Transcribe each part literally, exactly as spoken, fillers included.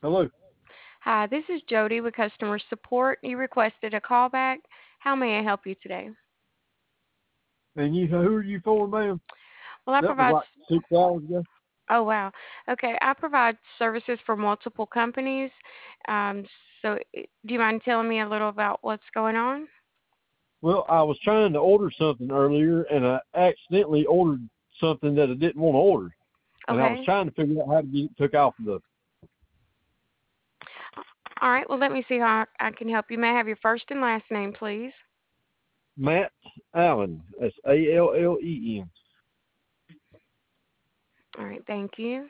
Hello. Hi, this is Jody with customer support. You requested a callback. How may I help you today? And you, who are you for, ma'am? Well, I That was provide. like six hours ago. Oh, wow. Okay, I provide services for multiple companies. Um, so, i- do you mind telling me a little about what's going on? Well, I was trying to order something earlier, and I accidentally ordered something that I didn't want to order. And I was Okay. trying to figure out how to get it took off the All right. Well, let me see how I I can help you. May I have your first and last name, please? Matt Allen. That's A L L E N. All right. Thank you.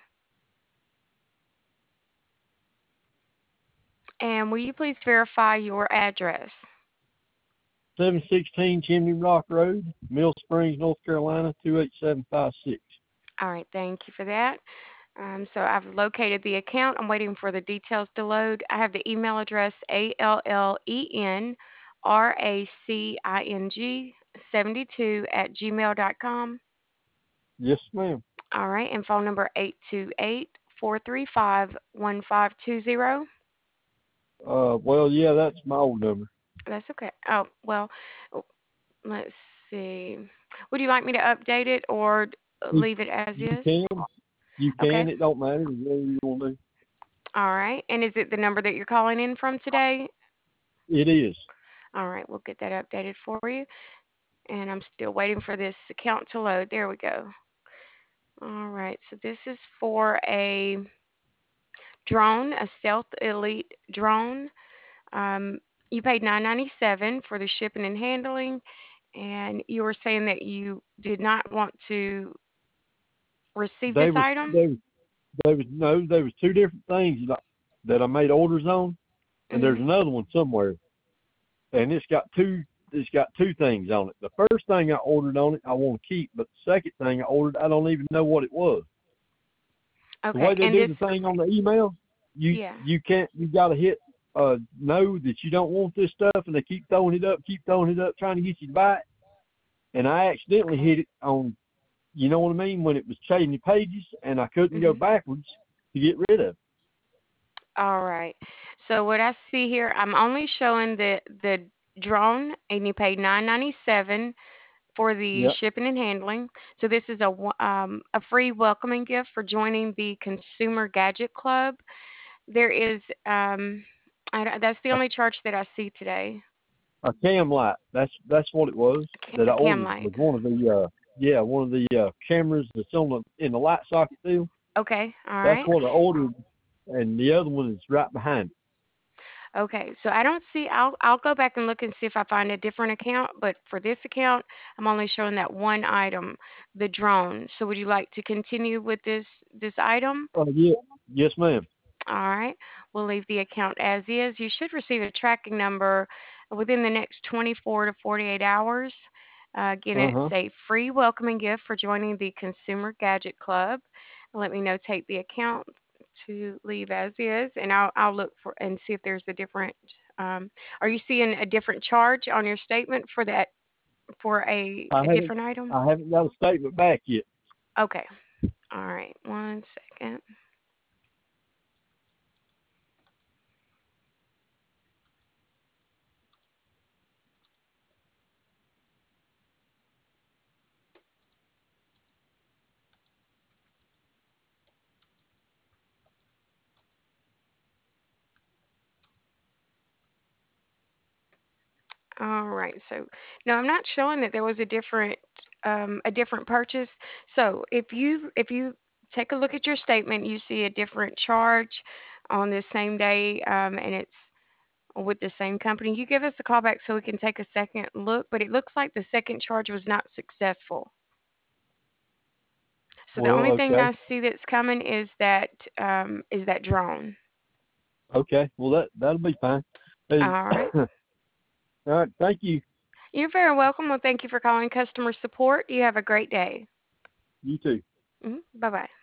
And will you please verify your address? seven sixteen Chimney Rock Road, Mill Springs, North Carolina, two eight seven five six. All right. Thank you for that. Um, so I've located the account. I'm waiting for the details to load. I have the email address A L L E N R A C I N G seventy-two at gmail dot com. Yes, ma'am. All right, and phone number eight two eight, four three five, one five two zero. Uh, well, yeah, that's my old number. That's okay. Oh, well, oh, let's see. Would you like me to update it or You, leave it as you is? can. You Okay. can. It don't matter. Whatever you want to do. All right. And is it the number that you're calling in from today? It is. All right, we'll get that updated for you. And I'm still waiting for this account to load. There we go. All right, so this is for a drone, a Stealth Elite drone. Um, you paid nine ninety-seven for the shipping and handling, and you were saying that you did not want to receive this They was item. they was There was no, there was two different things that I, that I made orders on, and there's Mhm. another one somewhere, and it's got two, it's got two things on it. The first thing I ordered on it, I want to keep, but the second thing I ordered, I don't even know what it was. The way Okay, they and do this, the thing on the email, you yeah. you can't, you got to hit uh know that you don't want this stuff, and they keep throwing it up, keep throwing it up, trying to get you to buy it, and I accidentally Okay. hit it on, you know what I mean, when it was changing pages, and I couldn't go Mhm. backwards to get rid of it. All right. So what I see here, I'm only showing the the drone, and you paid nine ninety seven for the Yep. shipping and handling. So this is a one- um, a free welcoming gift for joining the Consumer Gadget Club. There is um, I, don't- that's the only charge that I see today. A cam light. That's that's what it was A ca- that a I cam ordered. light. Was one of the uh yeah one of the uh, cameras that's on the in the light socket deal. Okay. All That's right. what I ordered, and the other one is right behind it. Okay. So I don't see. I'll I'll go back and look and see if I find a different account. But for this account, I'm only showing that one item, the drone. So would you like to continue with this this item? Oh yeah, yes ma'am. All right. We'll leave the account as is. You should receive a tracking number within the next twenty-four to forty-eight hours. Uh, again, Uh it's huh. a free welcoming gift for joining the Consumer Gadget Club. Let me notate the account to leave as is, and I'll, I'll look for and see if there's a different. Um, are you seeing a different charge on your statement for that for a, I a haven't different item? I haven't got a statement back yet. Okay. All right. One second. All right. So no, I'm not showing that there was a different um, a different purchase. So if you if you take a look at your statement, you see a different charge on this same day, um, and it's with the same company. You give us a call back so we can take a second look. But it looks like the second charge was not successful. So the Well, only thing okay, I see that's coming is that um, is that drone. okay. Well, that that'll be fine. Hey, All right. all right. Thank you. You're very welcome. Well, thank you for calling customer support. You have a great day. You too. Hmm. Bye bye.